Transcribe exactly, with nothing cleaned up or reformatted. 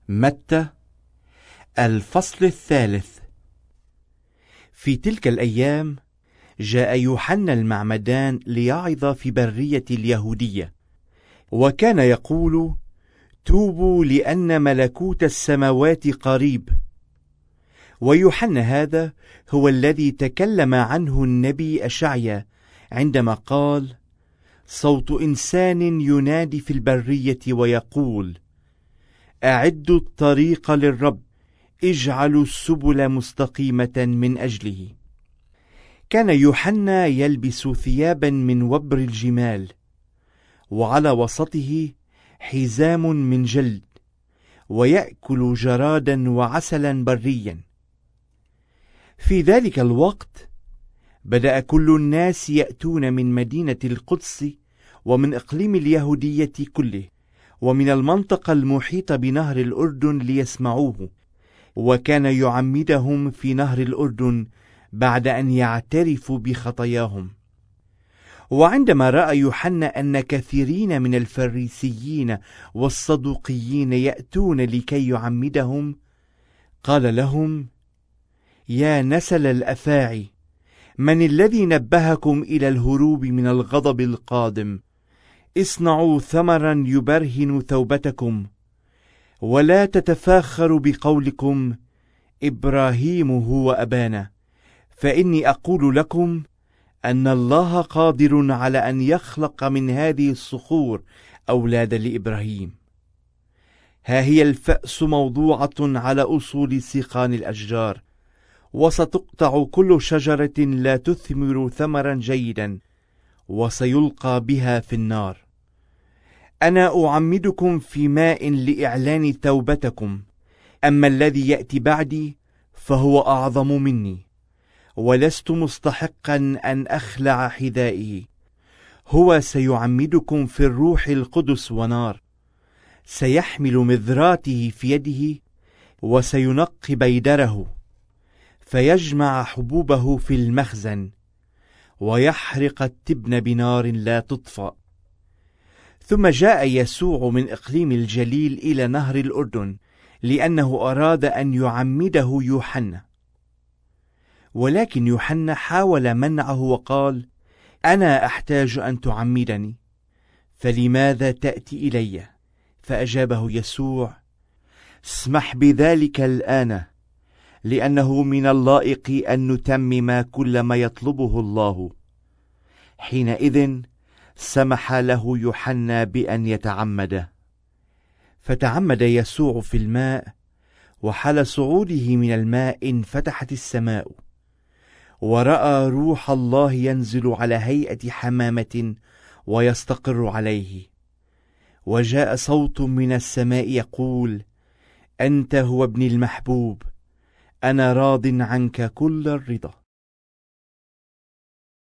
متى الفصل الثالث. في تلك الأيام جاء يوحنا المعمدان ليعظ في برية اليهودية، وكان يقول: توبوا لأن ملكوت السماوات قريب. ويوحنا هذا هو الذي تكلم عنه النبي أشعيا عندما قال: صوت إنسان ينادي في البرية ويقول: أعدوا الطريق للرب، اجعلوا السبل مستقيمة من أجله. كان يوحنا يلبس ثيابا من وبر الجمال، وعلى وسطه حزام من جلد، ويأكل جرادا وعسلا بريا. في ذلك الوقت بدأ كل الناس يأتون من مدينة القدس ومن إقليم اليهودية كله ومن المنطقة المحيطة بنهر الأردن ليسمعوه، وكان يعمدهم في نهر الأردن بعد أن يعترفوا بخطاياهم. وعندما رأى يوحنا أن كثيرين من الفريسيين والصدوقيين يأتون لكي يعمدهم، قال لهم: يا نسل الأفاعي، من الذي نبهكم إلى الهروب من الغضب القادم؟ اصنعوا ثمرا يبرهن ثوبتكم، ولا تتفاخروا بقولكم: إبراهيم هو أبانا، فإني أقول لكم أن الله قادر على أن يخلق من هذه الصخور أولادا لإبراهيم. ها هي الفأس موضوعة على أصول سيقان الأشجار، وستقطع كل شجرة لا تثمر ثمرا جيدا، وسيلقى بها في النار. أنا أعمدكم في ماء لإعلان توبتكم، أما الذي يأتي بعدي فهو أعظم مني، ولست مستحقا أن أخلع حذائه. هو سيعمدكم في الروح القدس ونار، سيحمل مذراته في يده، وسينقي بيدره، فيجمع حبوبه في المخزن، ويحرق التبن بنار لا تطفأ. ثم جاء يسوع من إقليم الجليل إلى نهر الأردن، لأنه أراد أن يعمده يوحنا. ولكن يوحنا حاول منعه وقال: أنا أحتاج أن تعمدني، فلماذا تأتي إلي؟ فأجابه يسوع: اسمح بذلك الآن، لأنه من اللائق أن نتمم كل ما يطلبه الله. حينئذ سمح له يوحنا بأن يتعمد. فتعمد يسوع في الماء، وحال صعوده من الماء انفتحت السماء، ورأى روح الله ينزل على هيئة حمامة ويستقر عليه. وجاء صوت من السماء يقول: أنت هو ابني المحبوب، أنا راض عنك كل الرضا.